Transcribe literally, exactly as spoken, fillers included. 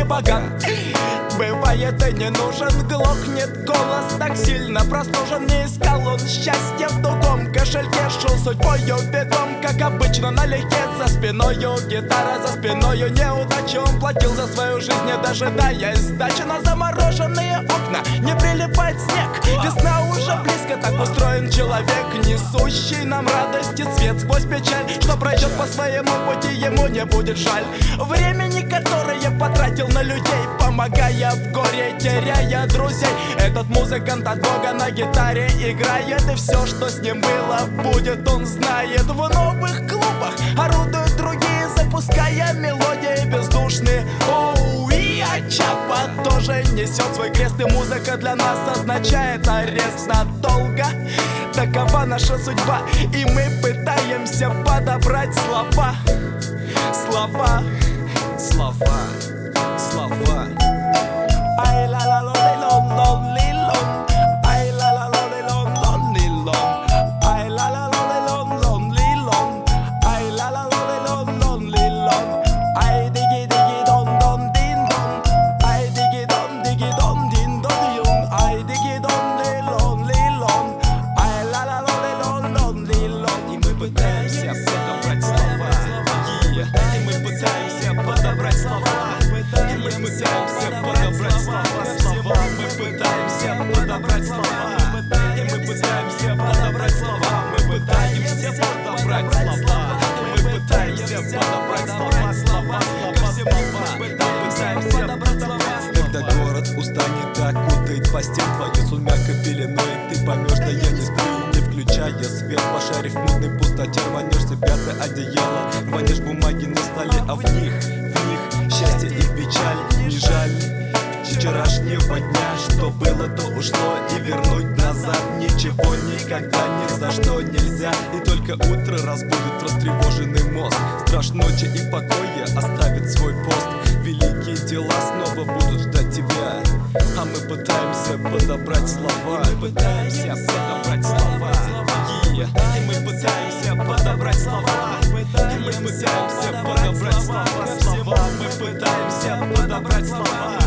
поган. Бывает и не нужен, глохнет голос так сильно простужен. Не искал он счастья в тугом кошельке, шел судьбою ведом, как обычно налегке. За спиною гитара, за спиною неудачи. Он платил за свою жизнь, не дожидаясь сдачи. На замороженные окна не прилипает снег. Весна уже близко, так устроен человек, несущий нам радость и свет сквозь печаль. Что пройдет по своему пути, ему не будет жаль времени, которое потратил на людей, помогая в горе, теряя друзей. Этот музыкант от Бога на гитаре играет, и все, что с ним было, будет, он знает. В новых клубах орудуют другие, запуская мелодии бездушные. Оу, и Чапа тоже несет свой крест, и музыка для нас означает арест надолго. Такова наша судьба, и мы пытаемся подобрать слова. Слова, слова, слова. Ай ла ла ла лон лон ли лон. Ай ла ла ла лон лон ли лон. Ай ла ла ла лон лон ли лон. Ай ла ла ла лон лон ли лон. Ай диги диги дон дон дин дон. Ай диги дон диги дон дин дон дин. Ай диги дон ли лон ли лон. Ай ла ла ла лон лон ли лон. И мы пытаемся подобрать слова. И мы пытаемся подобрать слова. И мы пытаемся подобрать слова. Слова. Мы пытаемся подобрать слова. И мы пытаемся подобрать слова. Мы пытаемся подобрать слова. Мы пытаемся подобрать слова. Слова. Ко всему мы пытаемся подобрать слова. Когда город устанет, окутает постель твою сумерка пеленой, ты поймешь, да я не сплю, не включая свет. Пошарив в мутной пустоте, рванешь себя ты одеяло, рванешь бумаги на столе, а в них, в них счастье и печаль. Не жаль вчерашнего дня, что было, то ушло, и вернуть назад ничего никогда ни за что нельзя. И только утро разбудит растревоженный мозг, страж ночи и покоя оставит свой пост. Великие дела снова будут ждать тебя, а мы пытаемся подобрать слова. Мы пытаемся подобрать слова. И мы пытаемся подобрать слова. И мы пытаемся подобрать слова. Слова. Мы пытаемся подобрать слова.